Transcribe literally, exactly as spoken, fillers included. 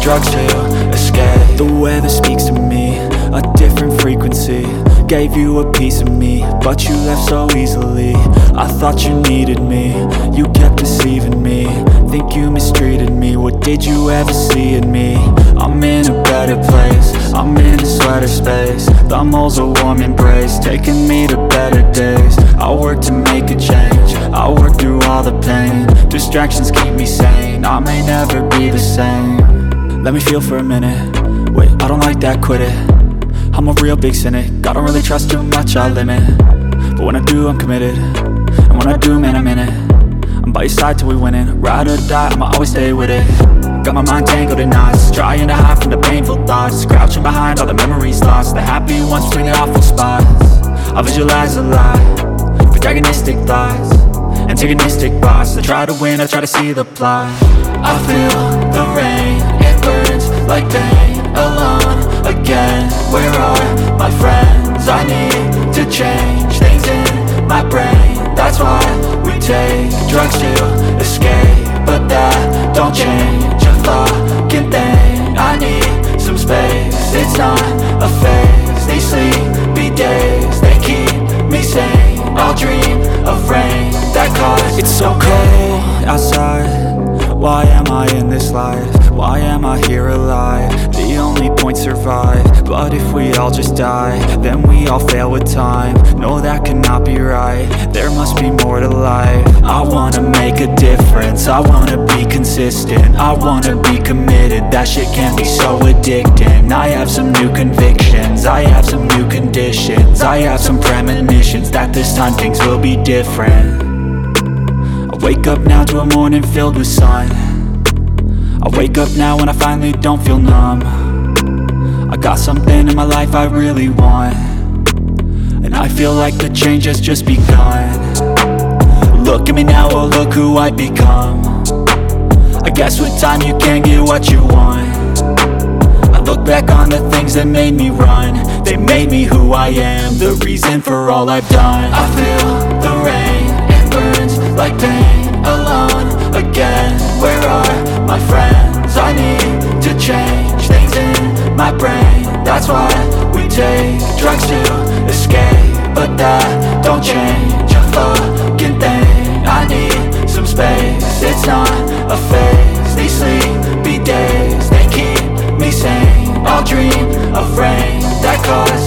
drugs to escape. The weather speaks to me, a different frequency. Gave you a piece of me, but you left so easily. I thought you needed me, you kept deceiving me. Think you mistreated me, what did you ever see in me? I'm in a better place, I'm in a sweater space. The mole's a warm embrace, taking me to better days. I work to make a change, I work through all the pain. Distractions keep me sane, I may never be the same. Let me feel for a minute, wait, I don't like that, quit it. I'm a real big cynic, I don't really trust too much, I limit. But when I do, I'm committed, and when I do, man, I'm in it. I'm by your side till we winning, ride or die, I'ma always stay with it. Got my mind tangled in knots, trying to hide from the painful thoughts. Crouching behind all the memories lost, the happy ones between the awful spots. I visualize a lie, protagonistic thoughts, antagonistic boss. I try to win, I try to see the plot. I feel the rain, it burns like pain. Alone again, where are my friends? I need to change things in my brain. That's why we take drugs to escape, but that don't change a fucking thing. I need some space, it's not a phase. These sleepy days, they keep me sane. I'll dream of rain that cause. It's so cold outside, why am I in this life? Why am I here alive? The only point survive. But if we all just die, then we all fail with time. No, that cannot be right, there must be more to life. I wanna make a difference, I wanna be consistent, I wanna be committed, that shit can be so addicting. I have some new convictions, I have some new conditions, I have some premonitions that this time things will be different. I wake up now to a morning filled with sun. I wake up now when I finally don't feel numb. I got something in my life I really want, and I feel like the change has just begun. Look at me now, oh look who I've become. I guess with time you can get what you want. I look back on the things that made me run, they made me who I am, the reason for all I've done. I feel the rain, it burns like pain. Alone again, where are my friends? I need to change things in my brain. That's why we take drugs to escape, but that don't change a fucking thing. I need some space, it's not a phase. These sleepy days, they keep me sane. I'll dream of rain that cause